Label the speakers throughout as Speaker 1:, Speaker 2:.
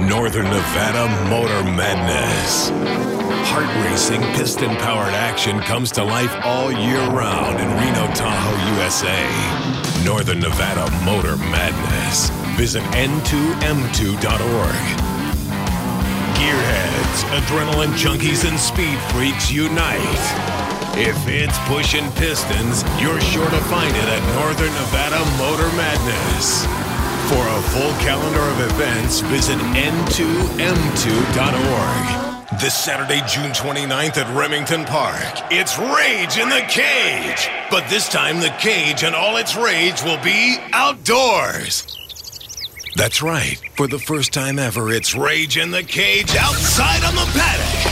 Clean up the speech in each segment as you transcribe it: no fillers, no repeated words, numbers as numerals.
Speaker 1: Northern Nevada Motor Madness. Heart racing, piston-powered action comes to life all year round in Reno, Tahoe, USA. Northern Nevada Motor Madness. Visit n2m2.org. Gearheads, adrenaline junkies, and speed freaks unite. If it's pushing pistons, you're sure to find it at Northern Nevada Motor Madness. For a full calendar of events, visit n2m2.org. This Saturday, June 29th at Remington Park, it's Rage in the Cage. But this time, the cage and all its rage will be outdoors. That's right. For the first time ever, it's Rage in the Cage outside on the paddock.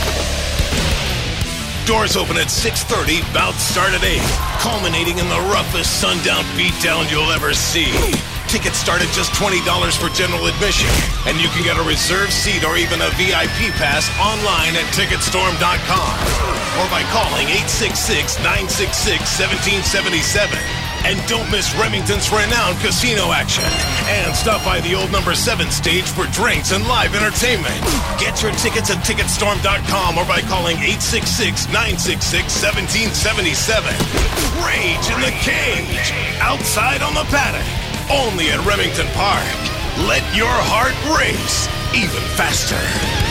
Speaker 1: Doors open at 6:30, bouts start at 8, culminating in the roughest sundown beatdown you'll ever see. Tickets start at just $20 for general admission, and you can get a reserved seat or even a VIP pass online at Ticketstorm.com or by calling 866-966-1777. And don't miss Remington's renowned casino action. And stop by the old number 7 stage for drinks and live entertainment. Get your tickets at Ticketstorm.com or by calling 866-966-1777. Rage in the Cage, outside on the paddock. Only at Remington Park. Let your heart race even faster.